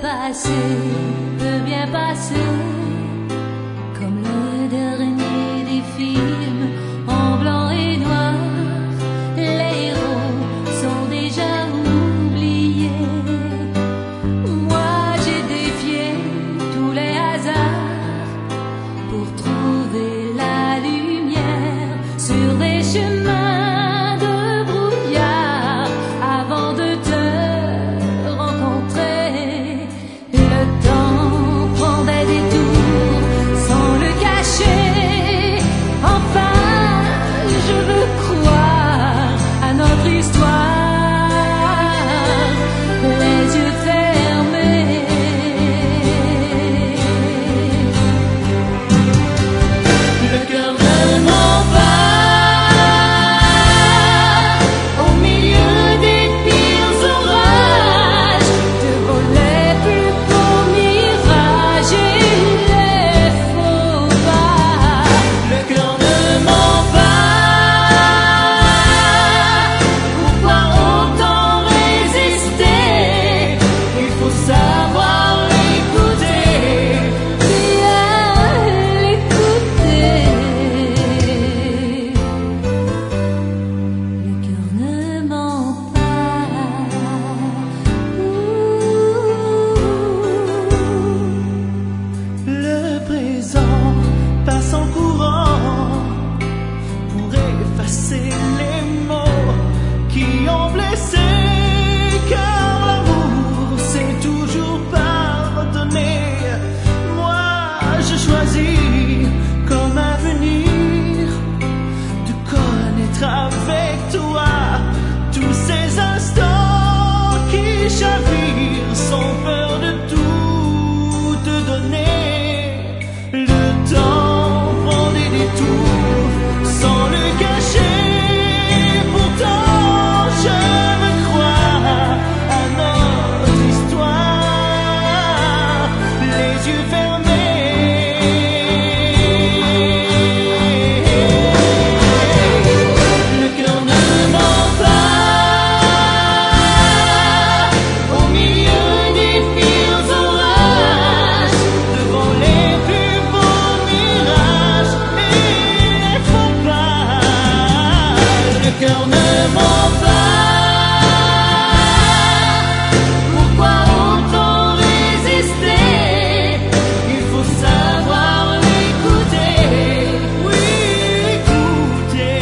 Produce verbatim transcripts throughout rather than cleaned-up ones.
passer, peut bien passer, comme le dernier des films en blanc et noir. Les héros sont déjà oubliés. Moi j'ai défié tous les hasards pour trouver la lumière sur des chemins de brouillard avant de te rencontrer. Le temps prend des détours sans le cacher. Enfin, je veux croire à notre histoire, les yeux fermés. Le cœur ne ment pas au milieu des pires orages, devant les plus beaux mirages et les faux pas. Le cœur ne ment pas. Pourquoi autant résister? Il faut savoir l'écouter, bien l'écouter. Le cœur ne ment pas. Le présent passe en courant pour effacer les mots qui ont blessé. Car l'amour c'est toujours pardonner. Moi je choisis comme avenir de connaître avec toi tous ces instants qui chavirent sans peur de tout te donner. Le temps prend des détours sans le cacher. Pourtant je veux croire à notre histoire, les yeux fermés. Le cœur ne ment pas au milieu des pires orages, devant les plus beaux mirages et les faux pas. Le cœur ne ment pas. Pourquoi autant résister? Il faut savoir l'écouter, oui l'écouter.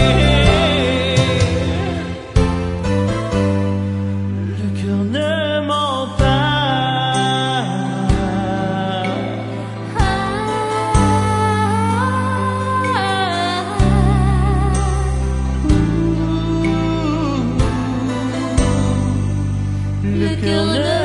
Le cœur ne ment pas. Le cœur ne